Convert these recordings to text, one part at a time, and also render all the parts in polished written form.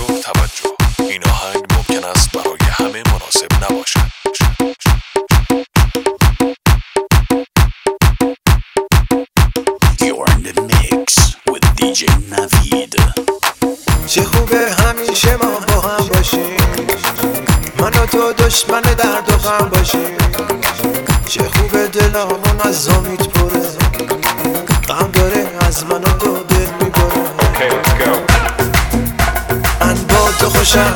توجه، این آهنگ ممکن است برای همه مناسب نباشد. You're in the mix with DJ Navid. چه خوبه همیشه ما با هم باشیم، من و تو دشمن درد و غم باشیم. چه خوبه دلامون از امید پره، غم داره از من و تو دل میبره. من با تو خوشم،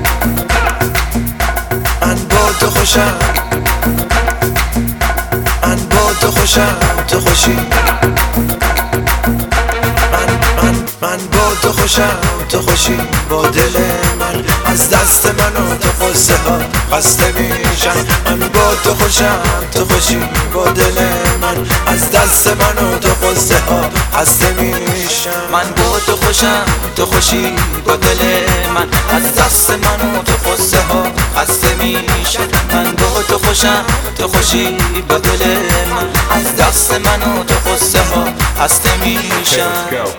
من با تو خوشم، من با تو خوشم، تو خوشی. من با تو خوشم، تو خوشی. با دل من از دست من و تو قصه ها خسته میشن. من با تو خوشم، تو خوشی. با دل من از دست من و تو قصه ها خسته میشن. من با تو خوشم، تو خوشی. با دل من از دست من و تو قصه ها خسته میشن. من با تو خوشم، تو خوشی. با دل من از دست من و تو قصه ها خسته میشن.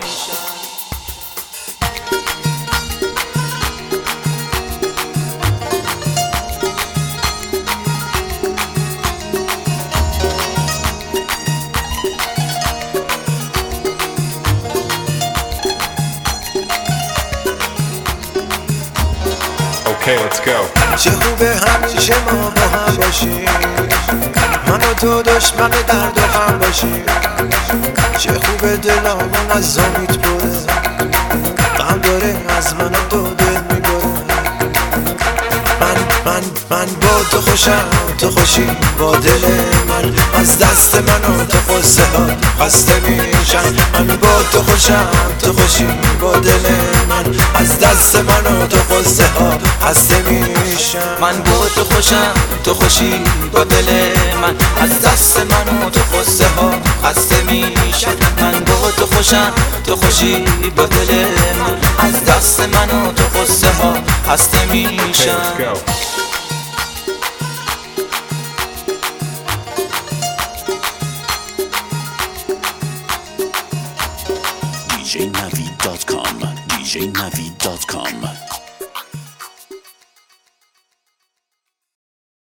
چه خوبه همیشه ما با هم باشیم، من و تو دشمن درد و غم باشیم. چه خوبه دلامون از امید پره، غم داره از من و تو دل میبره. من با تو خوشم، تو خوشی. با دل من از دست من و تو قصه ها خسته میشن. من با تو خوشم، تو خوشی. با دل من از دست من و تو قصه ها خسته میشن. من با تو خوشم، تو خوشی. با دل من از دست من و تو قصه ها خسته میشن. من با تو خوشم، تو خوشی. با دل من از دست من و تو قصه ها خسته میشن. DJNavid.com DJNavid.com